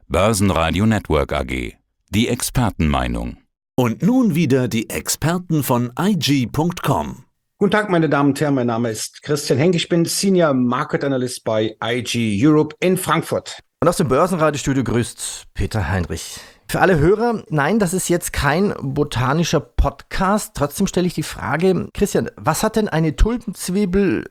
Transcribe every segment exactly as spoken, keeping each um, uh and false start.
Börsenradio Network A G. Die Expertenmeinung. Und nun wieder die Experten von I G Punkt com. Guten Tag, meine Damen und Herren, mein Name ist Christian Henk, ich bin Senior Market Analyst bei I G Europe in Frankfurt. Und aus dem Börsenradiostudio grüßt Peter Heinrich. Für alle Hörer, nein, das ist jetzt kein botanischer Podcast. Trotzdem stelle ich die Frage, Christian, was hat denn eine Tulpenzwiebel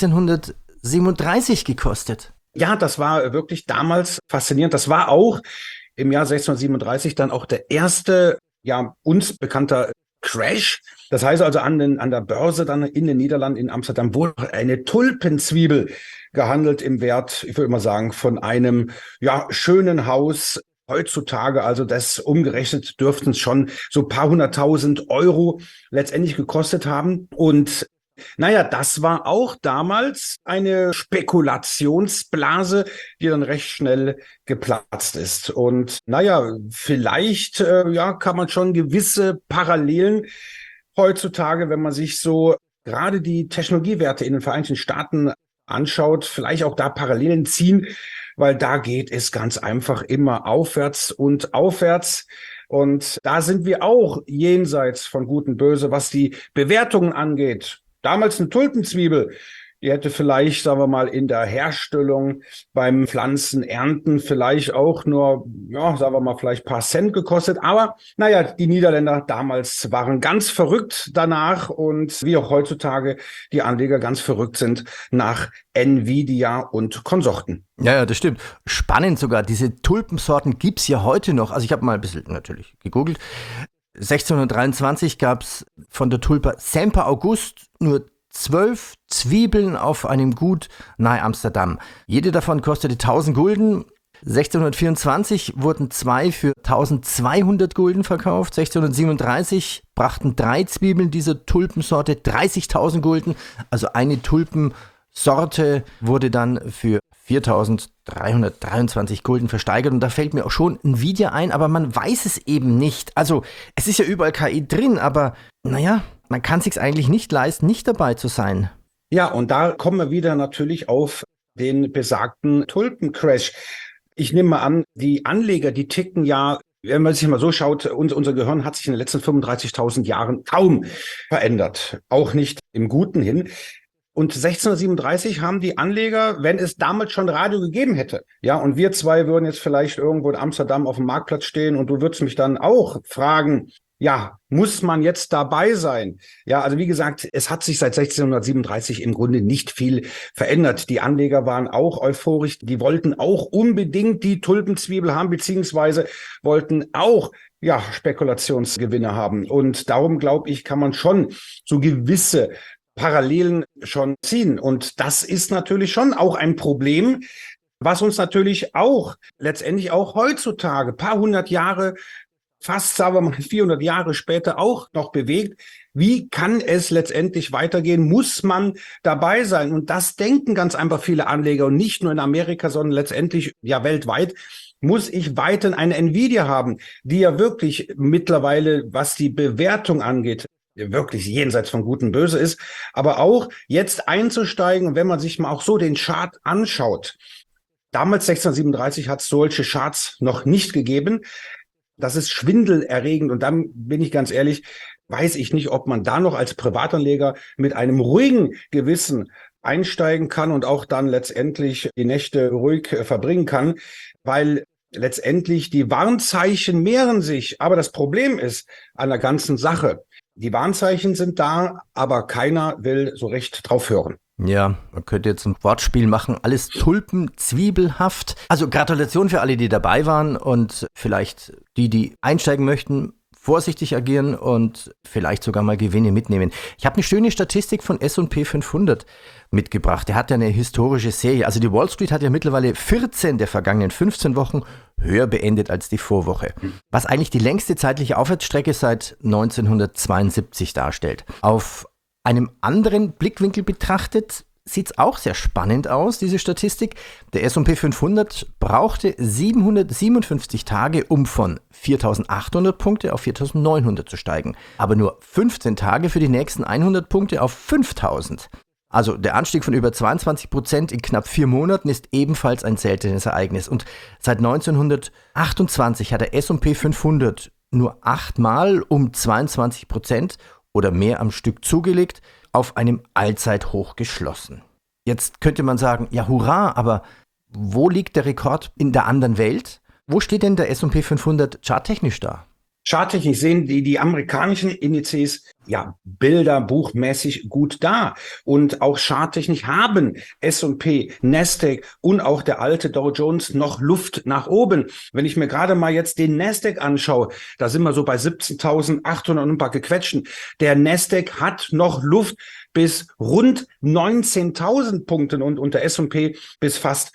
sechzehnhundertsiebenunddreißig gekostet? Ja, das war wirklich damals faszinierend. Das war auch im Jahr sechzehnhundertsiebenunddreißig dann auch der erste, ja, uns bekannter Crash. Das heißt also an, den, an der Börse dann in den Niederlanden, in Amsterdam, wurde eine Tulpenzwiebel gehandelt im Wert, ich würde mal sagen, von einem, ja, schönen Haus. Heutzutage, also das umgerechnet, dürften es schon so ein paar hunderttausend Euro letztendlich gekostet haben. Und naja, das war auch damals eine Spekulationsblase, die dann recht schnell geplatzt ist. Und naja, vielleicht äh, ja, kann man schon gewisse Parallelen heutzutage, wenn man sich so gerade die Technologiewerte in den Vereinigten Staaten anschaut, vielleicht auch da Parallelen ziehen, weil da geht es ganz einfach immer aufwärts und aufwärts. Und da sind wir auch jenseits von Gut und Böse, was die Bewertungen angeht. Damals eine Tulpenzwiebel, die hätte vielleicht, sagen wir mal, in der Herstellung beim Pflanzen, Ernten vielleicht auch nur, ja, sagen wir mal, vielleicht ein paar Cent gekostet. Aber naja, die Niederländer damals waren ganz verrückt danach und wie auch heutzutage die Anleger ganz verrückt sind nach Nvidia und Konsorten. Ja, ja, das stimmt. Spannend sogar, diese Tulpensorten gibt's ja heute noch. Also ich habe mal ein bisschen natürlich gegoogelt. sechzehnhundertdreiundzwanzig gab es von der Tulpe Semper August nur zwölf Zwiebeln auf einem Gut nahe Amsterdam. Jede davon kostete tausend Gulden. sechzehnhundertvierundzwanzig wurden zwei für eintausendzweihundert Gulden verkauft. sechzehnhundertsiebenunddreißig brachten drei Zwiebeln dieser Tulpensorte dreißigtausend Gulden. Also eine Tulpensorte wurde dann für viertausenddreihundertdreiundzwanzig Gulden versteigert. Und da fällt mir auch schon Nvidia ein, aber man weiß es eben nicht. Also es ist ja überall K I drin, aber naja, man kann es sich eigentlich nicht leisten, nicht dabei zu sein. Ja, und da kommen wir wieder natürlich auf den besagten Tulpencrash. Ich nehme mal an, die Anleger, die ticken ja, wenn man sich mal so schaut, unser, unser Gehirn hat sich in den letzten fünfunddreißigtausend Jahren kaum verändert. Auch nicht im Guten hin. Und sechzehnhundertsiebenunddreißig haben die Anleger, wenn es damals schon Radio gegeben hätte, ja, und wir zwei würden jetzt vielleicht irgendwo in Amsterdam auf dem Marktplatz stehen und du würdest mich dann auch fragen, ja, muss man jetzt dabei sein? Ja, also wie gesagt, es hat sich seit sechzehnhundertsiebenunddreißig im Grunde nicht viel verändert. Die Anleger waren auch euphorisch, die wollten auch unbedingt die Tulpenzwiebel haben, beziehungsweise wollten auch ja Spekulationsgewinne haben. Und darum, glaube ich, kann man schon so gewisse Parallelen schon ziehen. Und das ist natürlich schon auch ein Problem, was uns natürlich auch letztendlich auch heutzutage, paar hundert Jahre, fast sagen wir mal vierhundert Jahre später auch noch bewegt. Wie kann es letztendlich weitergehen? Muss man dabei sein? Und das denken ganz einfach viele Anleger und nicht nur in Amerika, sondern letztendlich ja weltweit. Muss ich weiterhin eine Nvidia haben, die ja wirklich mittlerweile, was die Bewertung angeht, wirklich jenseits von Gut und Böse ist, aber auch jetzt einzusteigen, und wenn man sich mal auch so den Chart anschaut, damals sechzehnhundertsiebenunddreißig hat es solche Charts noch nicht gegeben, das ist schwindelerregend und dann bin ich ganz ehrlich, weiß ich nicht, ob man da noch als Privatanleger mit einem ruhigen Gewissen einsteigen kann und auch dann letztendlich die Nächte ruhig verbringen kann, weil letztendlich die Warnzeichen mehren sich, aber das Problem ist an der ganzen Sache, die Warnzeichen sind da, aber keiner will so recht drauf hören. Ja, man könnte jetzt ein Wortspiel machen, alles tulpenzwiebelhaft. Also Gratulation für alle, die dabei waren und vielleicht die, die einsteigen möchten, vorsichtig agieren und vielleicht sogar mal Gewinne mitnehmen. Ich habe eine schöne Statistik von S und P fünfhundert mitgebracht. Der hat ja eine historische Serie. Also die Wall Street hat ja mittlerweile vierzehn der vergangenen fünfzehn Wochen höher beendet als die Vorwoche. Was eigentlich die längste zeitliche Aufwärtsstrecke seit neunzehnhundertzweiundsiebzig darstellt. Auf einem anderen Blickwinkel betrachtet sieht es auch sehr spannend aus, diese Statistik. Der S und P fünfhundert brauchte siebenhundertsiebenundfünfzig Tage, um von viertausendachthundert Punkte auf viertausendneunhundert zu steigen. Aber nur fünfzehn Tage für die nächsten hundert Punkte auf fünftausend. Also der Anstieg von über zweiundzwanzig Prozent in knapp vier Monaten ist ebenfalls ein seltenes Ereignis. Und seit neunzehnhundertachtundzwanzig hat der S und P fünfhundert nur achtmal um zweiundzwanzig Prozent oder mehr am Stück zugelegt, auf einem Allzeithoch geschlossen. Jetzt könnte man sagen, ja hurra, aber wo liegt der Rekord in der anderen Welt? Wo steht denn der S und P fünfhundert charttechnisch da? Charttechnisch sehen die, die amerikanischen Indizes ja bilderbuchmäßig gut da. Und auch charttechnisch haben S und P, Nasdaq und auch der alte Dow Jones noch Luft nach oben. Wenn ich mir gerade mal jetzt den Nasdaq anschaue, da sind wir so bei siebzehntausendachthundert und ein paar gequetschen. Der Nasdaq hat noch Luft bis rund neunzehntausend Punkten und, und der S und P bis fast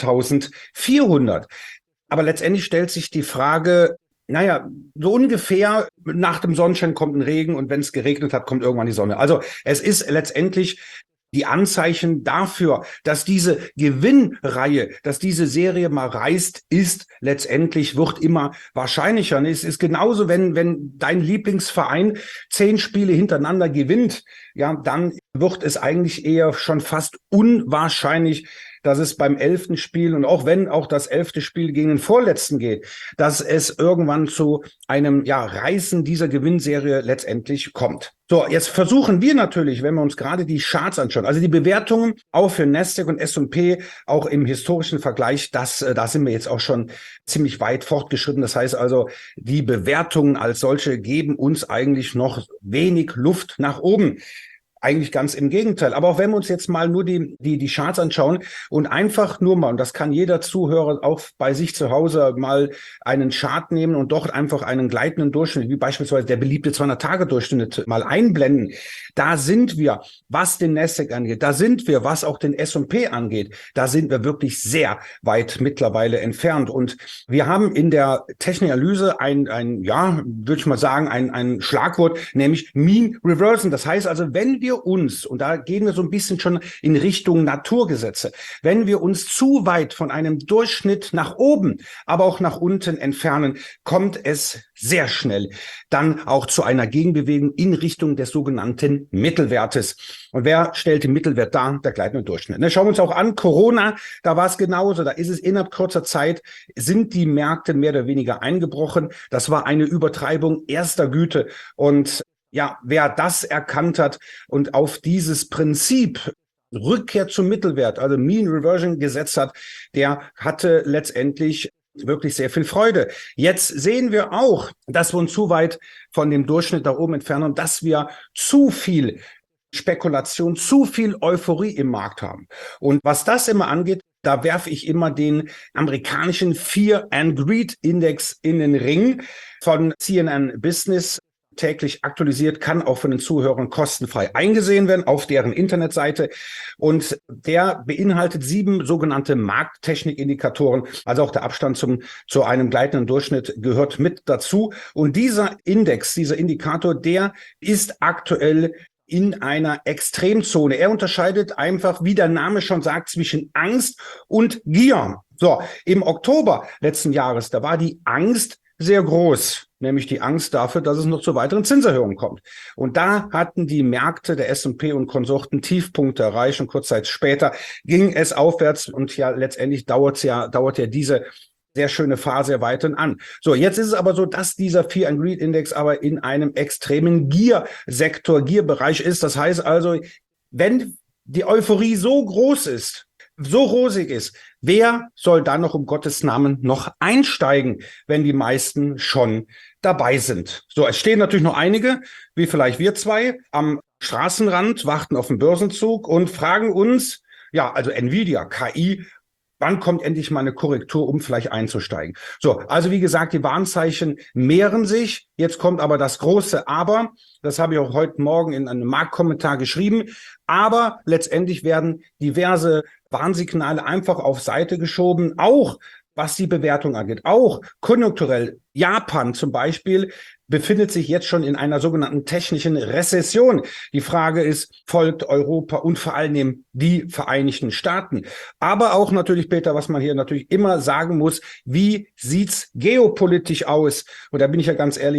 fünftausendvierhundert. Aber letztendlich stellt sich die Frage, naja, so ungefähr nach dem Sonnenschein kommt ein Regen und wenn es geregnet hat, kommt irgendwann die Sonne. Also es ist letztendlich die Anzeichen dafür, dass diese Gewinnreihe, dass diese Serie mal reißt, ist letztendlich, wird immer wahrscheinlicher. Es ist genauso, wenn, wenn dein Lieblingsverein zehn Spiele hintereinander gewinnt, ja, dann wird es eigentlich eher schon fast unwahrscheinlich, dass es beim elften Spiel und auch wenn auch das elfte Spiel gegen den Vorletzten geht, dass es irgendwann zu einem ja Reißen dieser Gewinnserie letztendlich kommt. So, jetzt versuchen wir natürlich, wenn wir uns gerade die Charts anschauen, also die Bewertungen auch für Nasdaq und S und P, auch im historischen Vergleich, das, da sind wir jetzt auch schon ziemlich weit fortgeschritten. Das heißt also, die Bewertungen als solche geben uns eigentlich noch wenig Luft nach oben. Eigentlich ganz im Gegenteil. Aber auch wenn wir uns jetzt mal nur die, die, die Charts anschauen und einfach nur mal, und das kann jeder Zuhörer auch bei sich zu Hause mal einen Chart nehmen und dort einfach einen gleitenden Durchschnitt, wie beispielsweise der beliebte zweihundert-Tage-Durchschnitt mal einblenden. Da sind wir, was den Nasdaq angeht, da sind wir, was auch den S und P angeht, da sind wir wirklich sehr weit mittlerweile entfernt. Und wir haben in der Technikanalyse ein, ein ja, würde ich mal sagen, ein, ein Schlagwort, nämlich Mean Reversion. Das heißt also, wenn wir uns, und da gehen wir so ein bisschen schon in Richtung Naturgesetze, wenn wir uns zu weit von einem Durchschnitt nach oben, aber auch nach unten entfernen, kommt es sehr schnell dann auch zu einer Gegenbewegung in Richtung des sogenannten Mittelwertes. Und wer stellt den Mittelwert dar? Der gleitende Durchschnitt. Ne, schauen wir uns auch an, Corona, da war es genauso, da ist es innerhalb kurzer Zeit, sind die Märkte mehr oder weniger eingebrochen. Das war eine Übertreibung erster Güte. Und ja, wer das erkannt hat und auf dieses Prinzip Rückkehr zum Mittelwert, also Mean Reversion gesetzt hat, der hatte letztendlich wirklich sehr viel Freude. Jetzt sehen wir auch, dass wir uns zu weit von dem Durchschnitt da oben entfernen und dass wir zu viel Spekulation, zu viel Euphorie im Markt haben. Und was das immer angeht, da werfe ich immer den amerikanischen Fear and Greed Index in den Ring von C N N Business. Täglich aktualisiert, kann auch von den Zuhörern kostenfrei eingesehen werden auf deren Internetseite. Und der beinhaltet sieben sogenannte Markttechnikindikatoren. Also auch der Abstand zum, zu einem gleitenden Durchschnitt gehört mit dazu. Und dieser Index, dieser Indikator, der ist aktuell in einer Extremzone. Er unterscheidet einfach, wie der Name schon sagt, zwischen Angst und Gier. So, im Oktober letzten Jahres, da war die Angst sehr groß, nämlich die Angst dafür, dass es noch zu weiteren Zinserhöhungen kommt. Und da hatten die Märkte der S und P und Konsorten Tiefpunkte erreicht und kurz Zeit später ging es aufwärts und ja letztendlich dauert ja, dauert ja diese sehr schöne Phase weiterhin an. So, jetzt ist es aber so, dass dieser Fear and Greed Index aber in einem extremen Gier-Sektor, Gier-Bereich ist. Das heißt also, wenn die Euphorie so groß ist, so rosig ist, wer soll da noch um Gottes Namen noch einsteigen, wenn die meisten schon dabei sind? So, es stehen natürlich noch einige, wie vielleicht wir zwei, am Straßenrand, warten auf den Börsenzug und fragen uns, ja, also Nvidia, K I, wann kommt endlich mal eine Korrektur, um vielleicht einzusteigen? So, also wie gesagt, die Warnzeichen mehren sich. Jetzt kommt aber das große Aber. Das habe ich auch heute Morgen in einem Marktkommentar geschrieben. Aber letztendlich werden diverse Warnsignale einfach auf Seite geschoben, auch was die Bewertung angeht, auch konjunkturell. Japan zum Beispiel befindet sich jetzt schon in einer sogenannten technischen Rezession. Die Frage ist, folgt Europa und vor allem die Vereinigten Staaten? Aber auch natürlich, Peter, was man hier natürlich immer sagen muss, wie sieht's geopolitisch aus? Und da bin ich ja ganz ehrlich,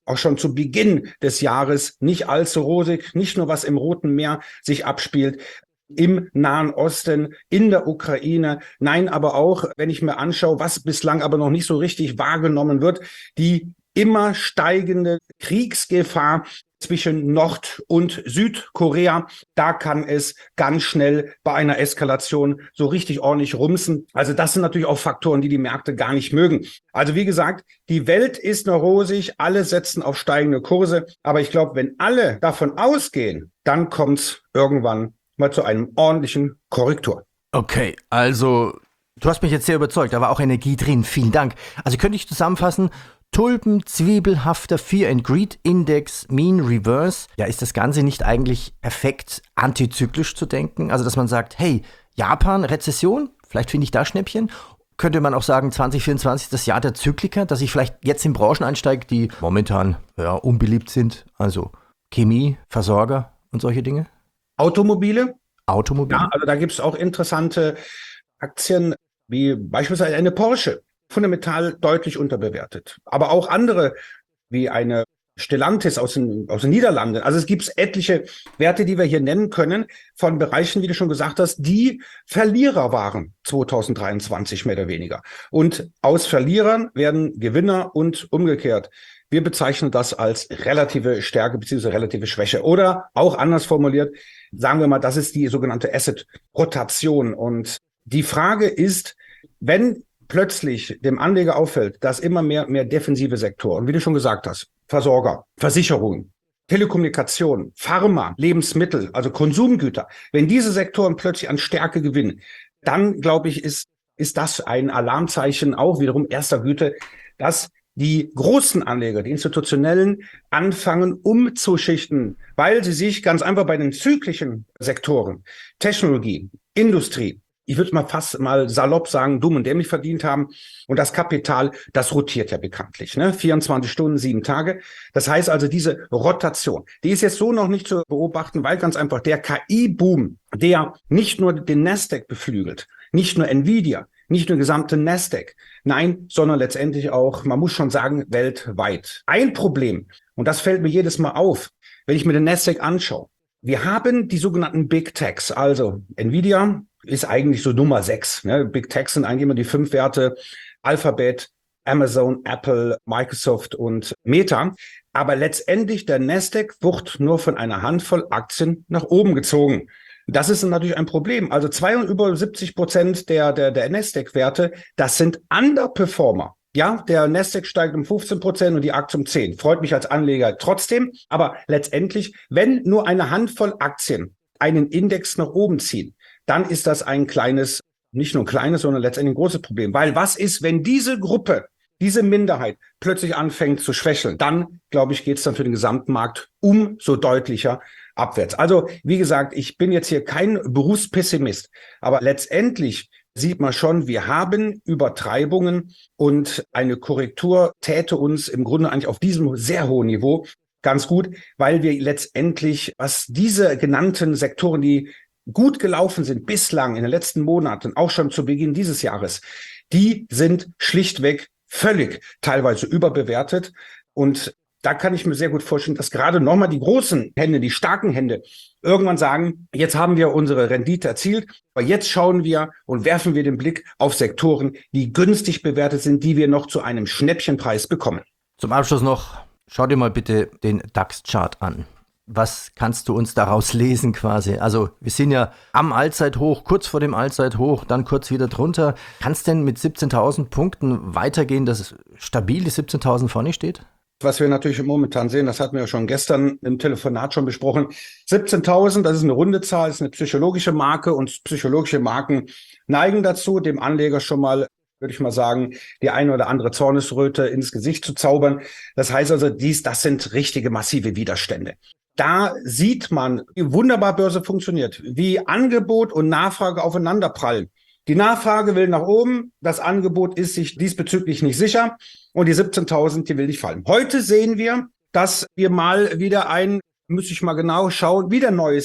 auch schon zu Beginn des Jahres nicht allzu rosig, nicht nur was im Roten Meer sich abspielt, im Nahen Osten, in der Ukraine, nein, aber auch, wenn ich mir anschaue, was bislang aber noch nicht so richtig wahrgenommen wird, die immer steigende Kriegsgefahr zwischen Nord- und Südkorea. Da kann es ganz schnell bei einer Eskalation so richtig ordentlich rumsen. Also das sind natürlich auch Faktoren, die die Märkte gar nicht mögen. Also wie gesagt, die Welt ist noch rosig, alle setzen auf steigende Kurse. Aber ich glaube, wenn alle davon ausgehen, dann kommt es irgendwann mal zu einem ordentlichen Korrektur. Okay, also du hast mich jetzt sehr überzeugt, da war auch Energie drin, vielen Dank. Also könnte ich zusammenfassen, Tulpen, zwiebelhafter Fear and Greed Index, Mean Reverse. Ja, ist das Ganze nicht eigentlich perfekt antizyklisch zu denken? Also, dass man sagt, hey, Japan, Rezession, vielleicht finde ich da Schnäppchen. Könnte man auch sagen, zwanzig vierundzwanzig ist das Jahr der Zykliker, dass ich vielleicht jetzt in Branchen einsteige, die momentan ja, unbeliebt sind. Also Chemie, Versorger und solche Dinge. Automobile? Automobile. Ja, also da gibt es auch interessante Aktien, wie beispielsweise eine Porsche. Fundamental deutlich unterbewertet. Aber auch andere, wie eine Stellantis aus den, aus den Niederlanden. Also es gibt etliche Werte, die wir hier nennen können, von Bereichen, wie du schon gesagt hast, die Verlierer waren zwanzig dreiundzwanzig mehr oder weniger. Und aus Verlierern werden Gewinner und umgekehrt. Wir bezeichnen das als relative Stärke bzw. relative Schwäche. Oder auch anders formuliert, sagen wir mal, das ist die sogenannte Asset-Rotation. Und die Frage ist, wenn plötzlich dem Anleger auffällt, dass immer mehr mehr defensive Sektoren, wie du schon gesagt hast, Versorger, Versicherungen, Telekommunikation, Pharma, Lebensmittel, also Konsumgüter, wenn diese Sektoren plötzlich an Stärke gewinnen, dann, glaube ich, ist ist das ein Alarmzeichen auch wiederum erster Güte, dass die großen Anleger, die institutionellen, anfangen umzuschichten, weil sie sich ganz einfach bei den zyklischen Sektoren, Technologie, Industrie, ich würde mal fast mal salopp sagen, dumm und dämlich verdient haben. Und das Kapital, das rotiert ja bekanntlich, ne? vierundzwanzig Stunden, sieben Tage. Das heißt also, diese Rotation, die ist jetzt so noch nicht zu beobachten, weil ganz einfach der K I-Boom, der nicht nur den Nasdaq beflügelt, nicht nur Nvidia, nicht nur gesamte Nasdaq, nein, sondern letztendlich auch, man muss schon sagen, weltweit. Ein Problem, und das fällt mir jedes Mal auf, wenn ich mir den Nasdaq anschaue. Wir haben die sogenannten Big Techs, also Nvidia ist eigentlich so Nummer sechs. Ne? Big Techs sind eigentlich immer die fünf Werte, Alphabet, Amazon, Apple, Microsoft und Meta. Aber letztendlich der Nasdaq wird nur von einer Handvoll Aktien nach oben gezogen. Das ist natürlich ein Problem. Also zweiundsiebzig Prozent der, der, der Nasdaq-Werte, das sind Underperformer. Ja, der Nasdaq steigt um fünfzehn Prozent und die Aktie um zehn. Freut mich als Anleger trotzdem. Aber letztendlich, wenn nur eine Handvoll Aktien einen Index nach oben ziehen, dann ist das ein kleines, nicht nur ein kleines, sondern letztendlich ein großes Problem. Weil was ist, wenn diese Gruppe, diese Minderheit plötzlich anfängt zu schwächeln? Dann, glaube ich, geht es dann für den gesamten Markt umso deutlicher abwärts. Also, wie gesagt, ich bin jetzt hier kein Berufspessimist, aber letztendlich sieht man schon, wir haben Übertreibungen und eine Korrektur täte uns im Grunde eigentlich auf diesem sehr hohen Niveau ganz gut, weil wir letztendlich, was diese genannten Sektoren, die gut gelaufen sind bislang in den letzten Monaten, auch schon zu Beginn dieses Jahres, die sind schlichtweg völlig teilweise überbewertet. Und da kann ich mir sehr gut vorstellen, dass gerade nochmal die großen Hände, die starken Hände irgendwann sagen, jetzt haben wir unsere Rendite erzielt, aber jetzt schauen wir und werfen wir den Blick auf Sektoren, die günstig bewertet sind, die wir noch zu einem Schnäppchenpreis bekommen. Zum Abschluss noch, schau dir mal bitte den DAX-Chart an. Was kannst du uns daraus lesen quasi? Also wir sind ja am Allzeithoch, kurz vor dem Allzeithoch, dann kurz wieder drunter. Kann es denn mit siebzehntausend Punkten weitergehen, dass es stabil die siebzehntausend vorne steht? Was wir natürlich momentan sehen, das hatten wir ja schon gestern im Telefonat schon besprochen. siebzehntausend, das ist eine runde Zahl, ist eine psychologische Marke und psychologische Marken neigen dazu, dem Anleger schon mal, würde ich mal sagen, die eine oder andere Zornesröte ins Gesicht zu zaubern. Das heißt also, dies, das sind richtige massive Widerstände. Da sieht man, wie wunderbar Börse funktioniert, wie Angebot und Nachfrage aufeinanderprallen. Die Nachfrage will nach oben, das Angebot ist sich diesbezüglich nicht sicher und die siebzehntausend, die will nicht fallen. Heute sehen wir, dass wir mal wieder ein, müsste ich mal genau schauen, wieder neues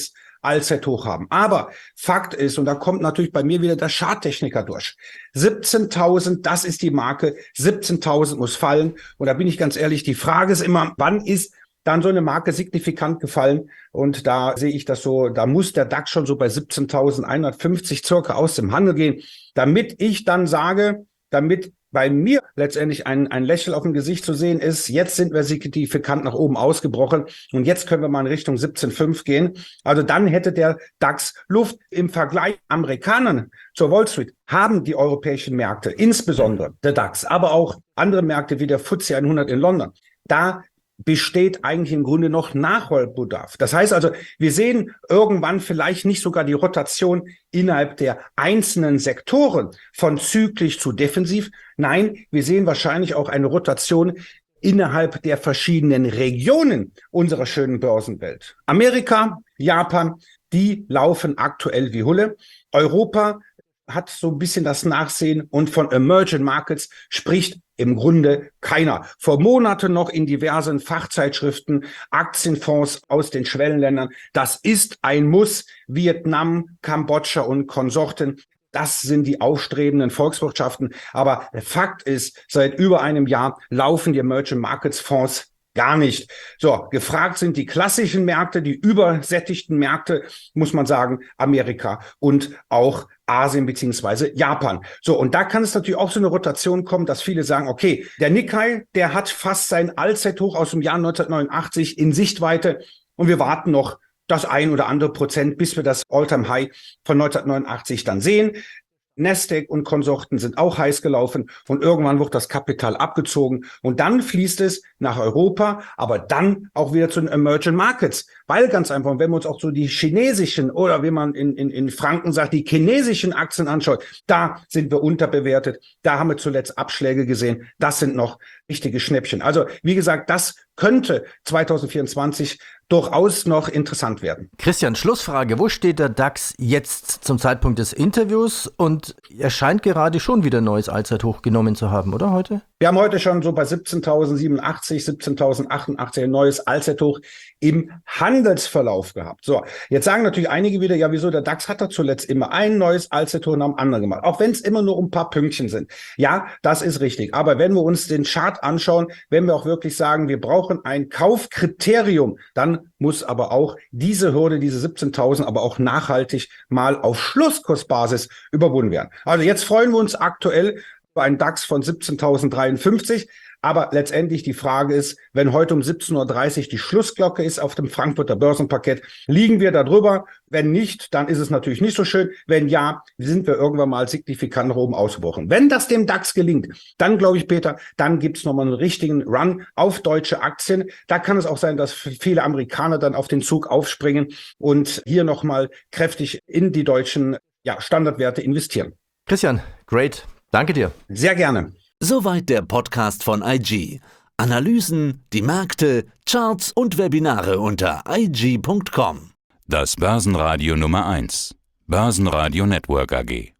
Allzeithoch haben. Aber Fakt ist, und da kommt natürlich bei mir wieder der Charttechniker durch, siebzehntausend, das ist die Marke, siebzehntausend muss fallen. Und da bin ich ganz ehrlich, die Frage ist immer, wann ist dann so eine Marke signifikant gefallen? Und da sehe ich das so, da muss der DAX schon so bei siebzehntausendeinhundertfünfzig circa aus dem Handel gehen, damit ich dann sage, damit bei mir letztendlich ein, ein Lächeln auf dem Gesicht zu sehen ist, jetzt sind wir signifikant nach oben ausgebrochen und jetzt können wir mal in Richtung siebzehn Komma fünf gehen. Also dann hätte der DAX Luft. Im Vergleich Amerikanern zur Wall Street haben die europäischen Märkte, insbesondere der DAX, aber auch andere Märkte wie der F T S E hundert in London, da besteht eigentlich im Grunde noch Nachholbedarf. Das heißt also, wir sehen irgendwann vielleicht nicht sogar die Rotation innerhalb der einzelnen Sektoren von zyklisch zu defensiv. Nein, wir sehen wahrscheinlich auch eine Rotation innerhalb der verschiedenen Regionen unserer schönen Börsenwelt. Amerika, Japan, die laufen aktuell wie Hulle. Europa hat so ein bisschen das Nachsehen und von Emerging Markets spricht im Grunde keiner. Vor Monaten noch in diversen Fachzeitschriften, Aktienfonds aus den Schwellenländern. Das ist ein Muss. Vietnam, Kambodscha und Konsorten. Das sind die aufstrebenden Volkswirtschaften. Aber Fakt ist, seit über einem Jahr laufen die Emerging Markets Fonds gar nicht. So, gefragt sind die klassischen Märkte, die übersättigten Märkte, muss man sagen, Amerika und auch Asien beziehungsweise Japan. So, und da kann es natürlich auch so eine Rotation kommen, dass viele sagen, okay, der Nikkei, der hat fast sein Allzeithoch aus dem Jahr neunzehnhundertneunundachtzig in Sichtweite und wir warten noch das ein oder andere Prozent, bis wir das All-Time-High von neunzehnhundertneunundachtzig dann sehen. Nasdaq und Konsorten sind auch heiß gelaufen und irgendwann wird das Kapital abgezogen und dann fließt es nach Europa, aber dann auch wieder zu den Emerging Markets, weil ganz einfach, wenn wir uns auch so die chinesischen oder wie man in, in, in Franken sagt, die chinesischen Aktien anschaut, da sind wir unterbewertet, da haben wir zuletzt Abschläge gesehen, das sind noch richtige Schnäppchen. Also wie gesagt, das könnte zweitausendvierundzwanzig durchaus noch interessant werden. Christian, Schlussfrage. Wo steht der DAX jetzt zum Zeitpunkt des Interviews? Und er scheint gerade schon wieder ein neues Allzeithoch genommen zu haben, oder heute? Wir haben heute schon so bei siebzehntausendsiebenundachtzig, siebzehntausendachtundachtzig ein neues Allzeithoch im Handelsverlauf gehabt. So, jetzt sagen natürlich einige wieder, ja, wieso, der DAX hat doch zuletzt immer ein neues Allzeithoch nach dem anderen gemacht, auch wenn es immer nur ein paar Pünktchen sind. Ja, das ist richtig. Aber wenn wir uns den Chart anschauen, wenn wir auch wirklich sagen, wir brauchen ein Kaufkriterium, dann muss aber auch diese Hürde, diese siebzehntausend, aber auch nachhaltig mal auf Schlusskursbasis überwunden werden. Also jetzt freuen wir uns aktuell über einen DAX von siebzehntausenddreiundfünfzig. Aber letztendlich die Frage ist, wenn heute um siebzehn Uhr dreißig die Schlussglocke ist auf dem Frankfurter Börsenparkett, liegen wir da drüber? Wenn nicht, dann ist es natürlich nicht so schön. Wenn ja, sind wir irgendwann mal signifikant nach oben ausgebrochen. Wenn das dem DAX gelingt, dann glaube ich, Peter, dann gibt es nochmal einen richtigen Run auf deutsche Aktien. Da kann es auch sein, dass viele Amerikaner dann auf den Zug aufspringen und hier nochmal kräftig in die deutschen ja, Standardwerte investieren. Christian, great. Danke dir. Sehr gerne. Soweit der Podcast von I G. Analysen, die Märkte, Charts und Webinare unter i g punkt com. Das Börsenradio Nummer eins. Börsenradio Network A G.